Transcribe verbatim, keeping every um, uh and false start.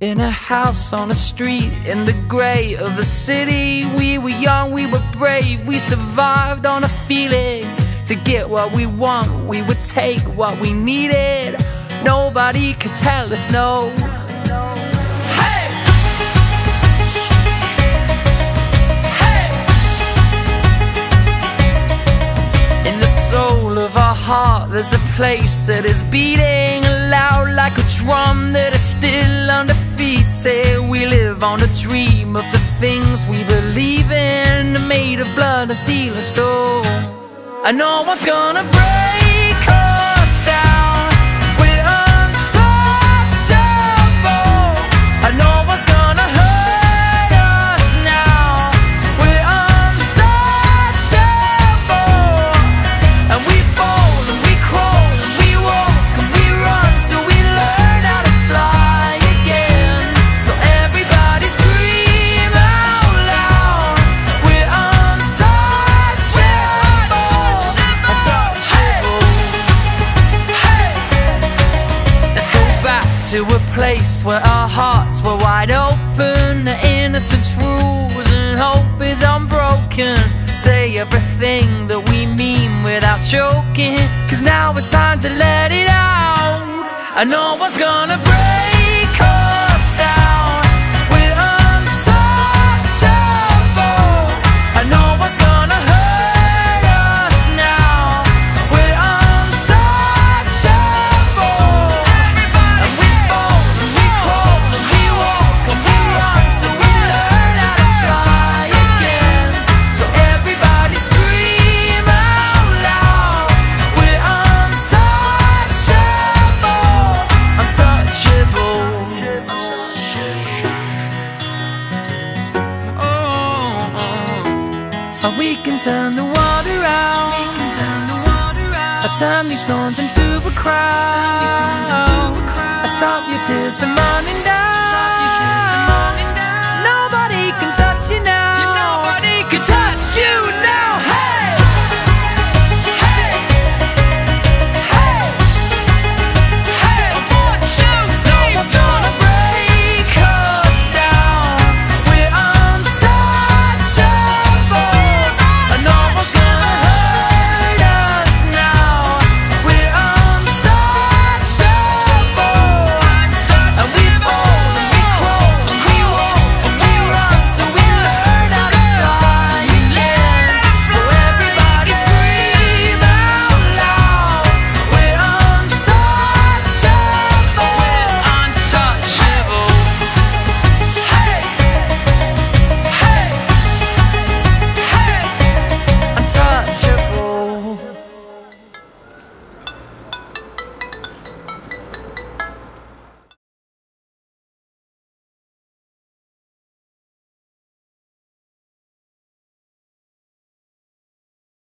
In a house on a street in the grey of a city, we were young, we were brave, we survived on a feeling. To get what we want, we would take what we needed. Nobody could tell us no. Hey! Hey! In the soul of our heart, there's a place that is beating loud like a drum that is still undefeated. We live on a dream of the things we believe in, made of blood and steel and stone. And no one's gonna break us down. We're untouchable. And no one's gonna hurt us now. We're untouchable. And we fall and we crawl and we walk and we run till we learn how to fly again. So everybody scream out loud. We're untouchable. Untouchable. Hey! Let's go back to a place where our hearts were wide open, the innocence rules and hope is unbroken. Say everything that we mean without choking, 'cause now it's time to let it out. And no one's gonna break us down. We're untouchable. And no one's gonna hurt us now. We're untouchable. And we fall and we crawl and we walk and we run till we learn how to fly again. So everybody scream out loud. We're untouchable. Untouchable. Oh, oh. And we can turn the world around. I turn these thorns into a crown. I stop your tears from running down.